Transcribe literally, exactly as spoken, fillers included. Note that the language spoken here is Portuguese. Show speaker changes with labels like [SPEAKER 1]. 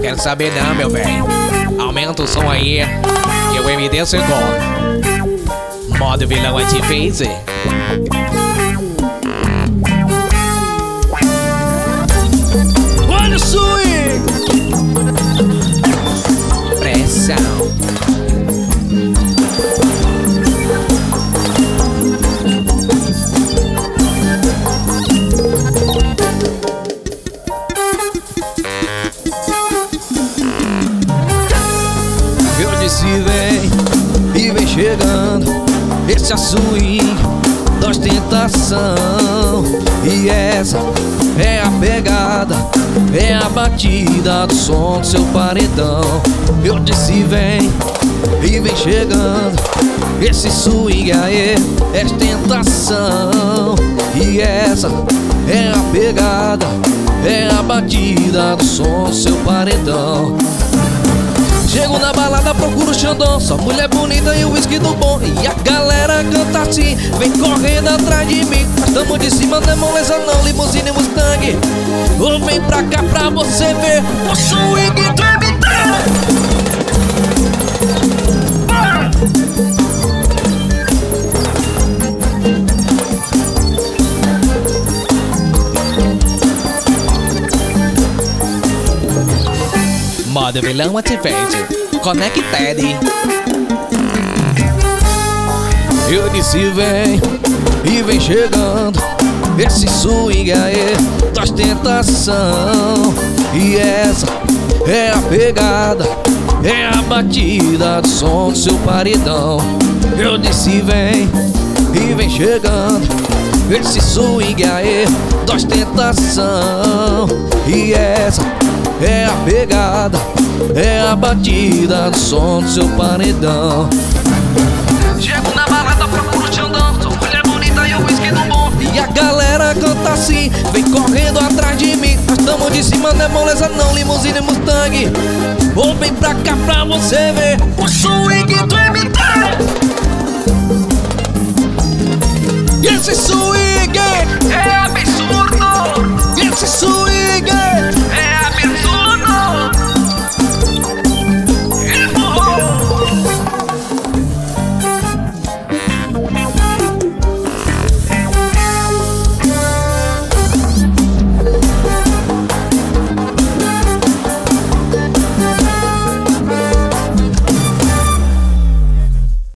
[SPEAKER 1] quero saber não, meu velho. Aumenta o som aí, que o M D chegou. Modo vilão anti-phase. Olha o swing! Pressão.
[SPEAKER 2] Se vem e vem chegando esse swing da ostentação. E essa é a pegada, é a batida do som do seu paredão. Eu disse vem e vem chegando esse swing aí, é ostentação. E essa é a pegada, é a batida do som do seu paredão. Chego na balada, procuro o Xandão, só mulher bonita e o whisky do bom. E a galera canta assim, vem correndo atrás de mim. Nós tamo de cima, não é moleza não, limusine Mustang. Ou vem pra cá pra você ver o swing do M D.
[SPEAKER 1] Modo vilão anti-phase. Conected.
[SPEAKER 2] Eu disse vem e vem chegando esse swing aí da ostentação. E essa é a pegada, é a batida do som do seu paredão. Eu disse vem e vem chegando esse swing aí da ostentação. E essa é a pegada, é a batida do som do seu paredão. Chego na balada, procuro o Xandão, sou mulher bonita e o whisky do bom. E a galera canta assim, vem correndo atrás de mim. Nós tamo de cima, não é moleza não, limusine Mustang. Ou vem pra cá pra você ver o swing do M D.